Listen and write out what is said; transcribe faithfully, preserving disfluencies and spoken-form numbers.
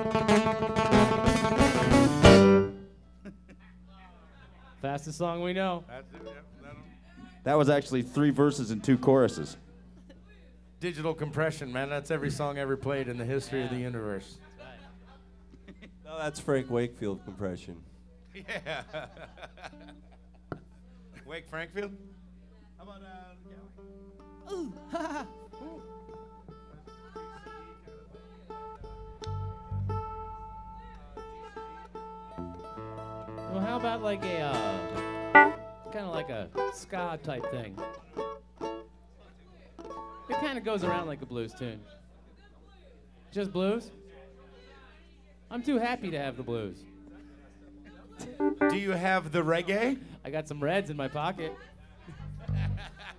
Fastest song we know. That's it, yep, that'll- That was actually three verses and two choruses. Digital compression, man. That's every song ever played in the history of the universe. No, that's Frank Wakefield compression. Yeah. Wake Frankfield? How about uh, Ooh, ha, ha. Well, how about like a, uh, kind of like a ska type thing? It kind of goes around like a blues tune. Just blues? I'm too happy to have the blues. do you have the reggae? I got some reds in my pocket.